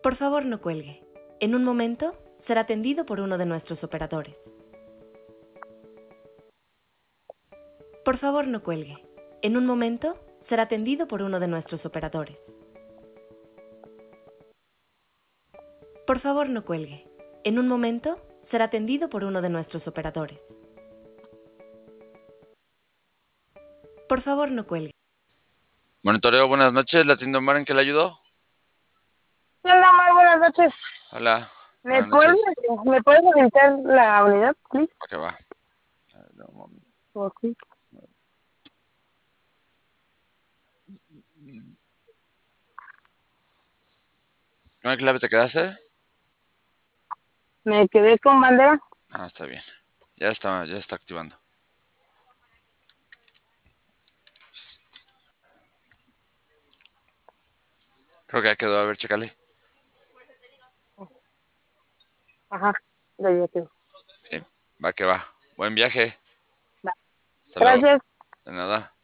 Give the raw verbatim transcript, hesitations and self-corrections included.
Por favor, no cuelgue. En un momento será atendido por uno de nuestros operadores. Por favor, no cuelgue. En un momento será atendido por uno de nuestros operadores. Por favor, no cuelgue. En un momento será atendido por uno de nuestros operadores. Por favor, no cuelgue. Monitoreo, buenas noches. ¿La tienda Omar en qué le ayudó? Hola, Omar, buenas noches. Hola, ¿Me buenas puedes, noches. ¿Me puedes orientar la unidad, please? Ok, va. A ver, un momento. Okay. ¿Con qué clave te quedaste? Me quedé con bandera. Ah, está bien. Ya está, ya está activando. Creo que ya quedó. A ver, chécale. Ajá, ya, ya quedó. Bien, va que va. Buen viaje. Va. Hasta luego. Gracias. De nada.